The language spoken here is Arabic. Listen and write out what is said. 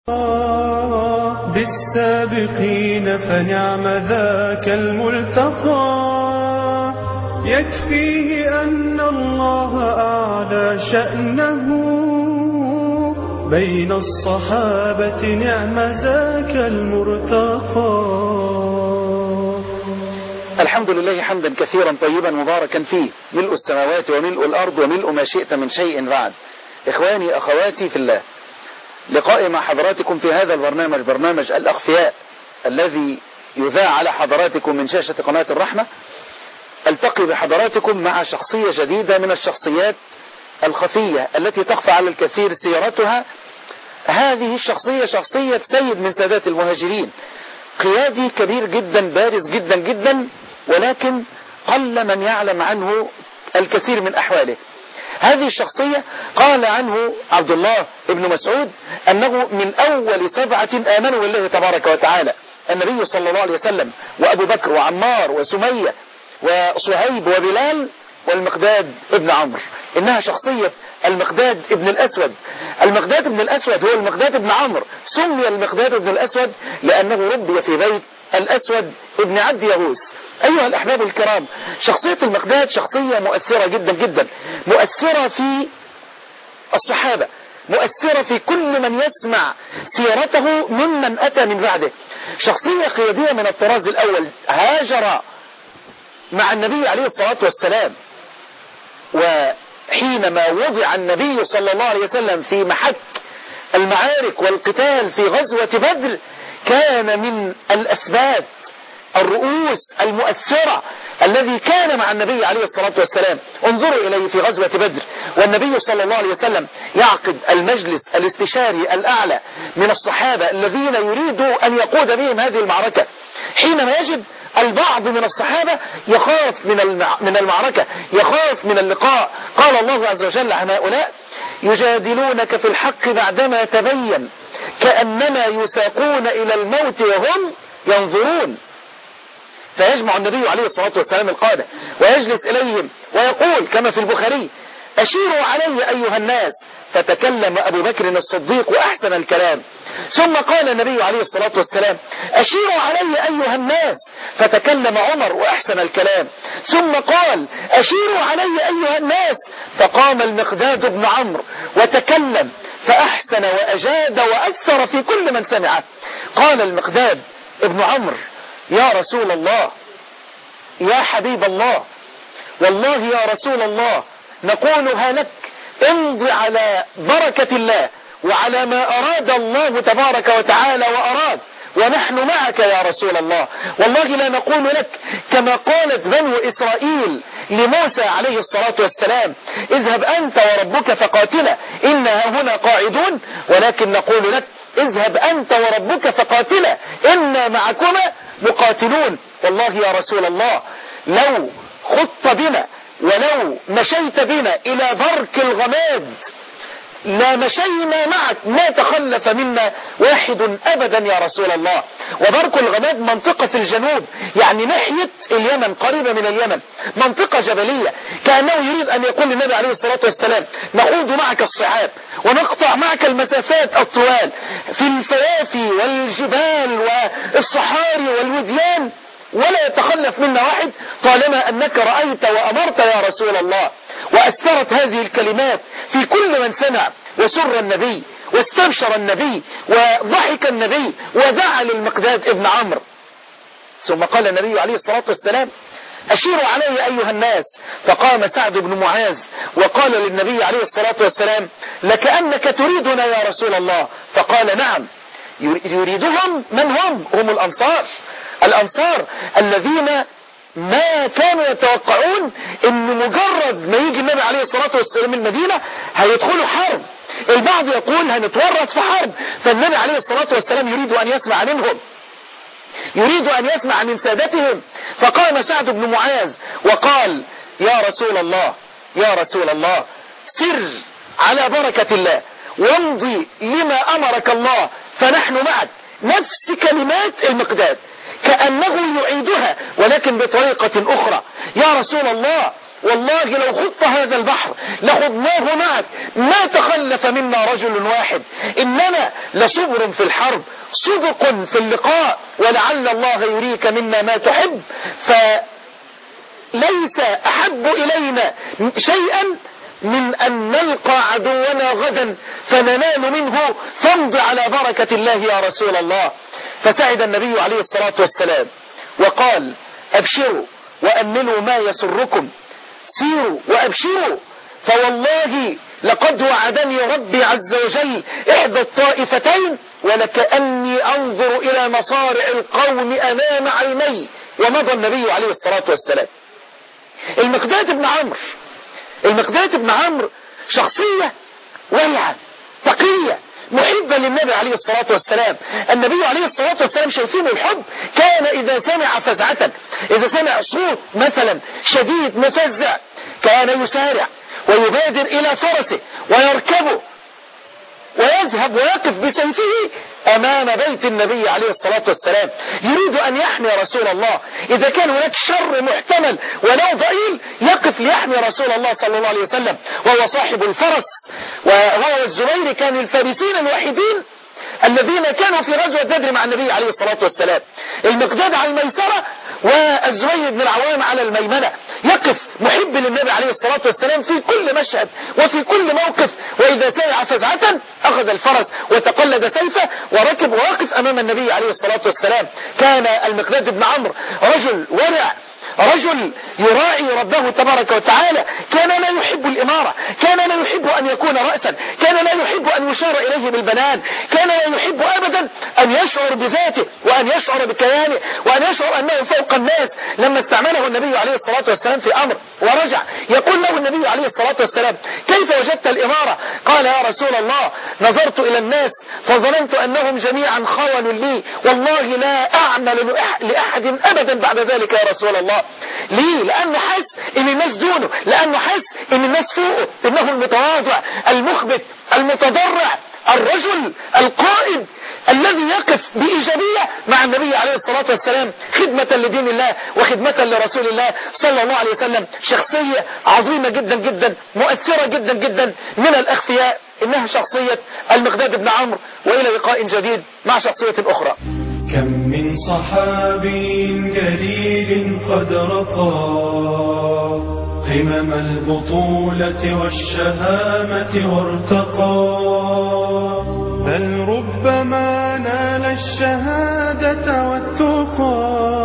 بالسابقين فنعم ذاك الملتقى يكفيه أن الله أعلى شأنه بين الصحابة نعم ذاك المرتقى. الحمد لله حمدا كثيرا طيبا مباركا فيه، ملء السماوات وملء الأرض وملء ما شئت من شيء بعد. إخواني أخواتي في الله، لقائي مع حضراتكم في هذا البرنامج، برنامج الأخفياء الذي يذاع على حضراتكم من شاشة قناة الرحمة. ألتقي بحضراتكم مع شخصية جديدة من الشخصيات الخفية التي تخفى على الكثير سيرتها. هذه الشخصية شخصية سيد من سادات المهاجرين، قيادي كبير جدا بارز جدا جدا، ولكن قل من يعلم عنه الكثير من أحواله. هذه الشخصية قال عنه عبد الله بن مسعود أنه من أول 7 آمنوا بالله تبارك وتعالى: النبي صلى الله عليه وسلم، وأبو بكر وعمار وسمية وصهيب وبلال والمقداد ابن عمرو. إنها شخصية المقداد ابن الأسود. المقداد ابن الأسود هو المقداد ابن عمرو، سمي المقداد ابن الأسود لأنه ربي في بيت الأسود ابن عبد يغوث. أيها الأحباب الكرام، شخصية المقداد شخصية مؤثرة جدا جدا، مؤثرة في الصحابة، مؤثرة في كل من يسمع سيرته ممن أتى من بعده. شخصية قيادية من الطراز الأول، هاجر مع النبي عليه الصلاة والسلام، وحينما وضع النبي صلى الله عليه وسلم في محك المعارك والقتال في غزوة بدر كان من الأثبات الرؤوس المؤثرة الذي كان مع النبي عليه الصلاة والسلام. انظروا إليه في غزوة بدر والنبي صلى الله عليه وسلم يعقد المجلس الاستشاري الأعلى من الصحابة الذين يريدوا أن يقود بهم هذه المعركة. حينما يجد البعض من الصحابة يخاف من المعركة، يخاف من اللقاء، قال الله عز وجل عن هؤلاء: يجادلونك في الحق بعدما تبين كأنما يساقون إلى الموت وهم ينظرون. فيجمع النبي عليه الصلاة والسلام القادة ويجلس إليهم ويقول كما في البخاري: أشيروا علي أيها الناس. فتكلم أبو بكر الصديق وأحسن الكلام. ثم قال النبي عليه الصلاة والسلام: أشيروا علي أيها الناس. فتكلم عمر وأحسن الكلام. ثم قال: أشيروا علي أيها الناس. فقام المقداد بن عمرو وتكلم فأحسن وأجاد وأثر في كل من سمعه. قال المقداد بن عمرو: يا رسول الله، يا حبيب الله، والله يا رسول الله نقولها لك، امضي على بركة الله وعلى ما أراد الله تبارك وتعالى وأراد، ونحن معك يا رسول الله. والله لا نقول لك كما قالت بنو إسرائيل لموسى عليه الصلاة والسلام: اذهب أنت وربك فقاتلا إنا هنا قاعدون، ولكن نقول لك: اذهب أنت وربك فقاتلا إنا معكما مقاتلون. والله يا رسول الله لو خضت بنا ولو مشيت بنا إلى برك الغماد لا مشينا معك، ما تخلف منا واحد أبدا يا رسول الله. وبرك الغماد منطقة في الجنوب، يعني ناحية اليمن، قريبة من اليمن، منطقة جبلية. كأنه يريد أن يقول للنبي عليه الصلاة والسلام: نخوض معك الصعاب ونقطع معك المسافات الطوال في الفيافي والجبال والصحاري والوديان، ولا يتخلف منا واحد طالما أنك رأيت وأمرت يا رسول الله. وأثرت هذه الكلمات في كل من سمع، وسر النبي واستبشر النبي وضحك النبي ودعا للمقداد ابن عمرو. ثم قال النبي عليه الصلاة والسلام: أشيروا علي أيها الناس. فقام سعد بن معاذ وقال للنبي عليه الصلاة والسلام: لكأنك تريدنا يا رسول الله. فقال: نعم. يريدهم من هم؟ هم الأنصار. الأنصار الذين ما كانوا يتوقعون ان مجرد ما يجي النبي عليه الصلاة والسلام المدينة هيدخلوا حرب. البعض يقول هنتورط في حرب، فالنبي عليه الصلاة والسلام يريد ان يسمع منهم، يريد ان يسمع من سادتهم. فقام سعد بن معاذ وقال: يا رسول الله، يا رسول الله، سر على بركة الله وامضي لما امرك الله فنحن معك. نفس كلمات المقداد كأنه يعيدها ولكن بطريقة أخرى: يا رسول الله، والله لو خضت هذا البحر لخضناه معك ما تخلف منا رجل واحد، إننا لصبر في الحرب صدق في اللقاء، ولعل الله يريك منا ما تحب. فليس أحب إلينا شيئا من أن نلقى عدونا غدا فننال منه، فامض على بركة الله يا رسول الله. فسعد النبي عليه الصلاة والسلام وقال: أبشروا وأملوا ما يسركم، سيروا وأبشروا، فوالله لقد وعدني ربي عز وجل إحدى الطائفتين ولكأني أنظر إلى مصارع القوم أمام عيني. ومضى النبي عليه الصلاة والسلام. المقداد بن عمرو شخصية ورعة تقية محبة للنبي عليه الصلاة والسلام. النبي عليه الصلاة والسلام شايفين الحب، كان إذا سمع فزعة، إذا سمع صوت مثلا شديد مفزع، كان يسارع ويبادر إلى فرسه ويركبه ويذهب ويقف بسيفه أمام بيت النبي عليه الصلاة والسلام، يريد أن يحمي رسول الله. إذا كان هناك شر محتمل ولو ضئيل يقف ليحمي رسول الله صلى الله عليه وسلم، وهو صاحب الفرس. وهو والزبير كانوا الفارسين الوحيدين الذين كانوا في غزوة بدر مع النبي عليه الصلاة والسلام. المقداد على الميسرة والزبير بن العوام على الميمنة، يقف محب للنبي عليه الصلاة والسلام في كل مشهد وفي كل موقف. وإذا سمع فزعة أخذ الفرس وتقلد سيفه وركب ووقف أمام النبي عليه الصلاة والسلام. كان المقداد بن عمرو رجل ورع، رجل يراعي ربه تبارك وتعالى، كان لا يحب الإمارة، كان لا يحب أن يكون رأسا، كان لا يحب أن يشار إليه بالبنان، كان لا يحب أبدا أن يشعر بذاته وأن يشعر بكيانه وأن يشعر أنه فوق الناس. لما استعمله النبي عليه الصلاة والسلام في أمر ورجع يقول له النبي عليه الصلاة والسلام: كيف وجدت الإمارة؟ قال: يا رسول الله نظرت إلى الناس فظننت أنهم جميعا خونوا لي، والله لا أعمل لأحد أبدا بعد ذلك يا رسول الله. ليه؟ لأنه حس إن الناس دونه، لأنه حس إن الناس فوقه، إنه المتواضع المخبت المتضرع، الرجل القائد الذي يقف بإيجابية مع النبي عليه الصلاة والسلام خدمة لدين الله وخدمة لرسول الله صلى الله عليه وسلم. شخصية عظيمة جدا جدا، مؤثرة جدا جدا من الأخفياء. إنها شخصية المقداد بن عمرو، وإلى لقاء جديد مع شخصية أخرى. كم من صحابي جليل قد رقى قمم البطولة والشهامة وارتقى، بل ربما نال الشهادة والتقى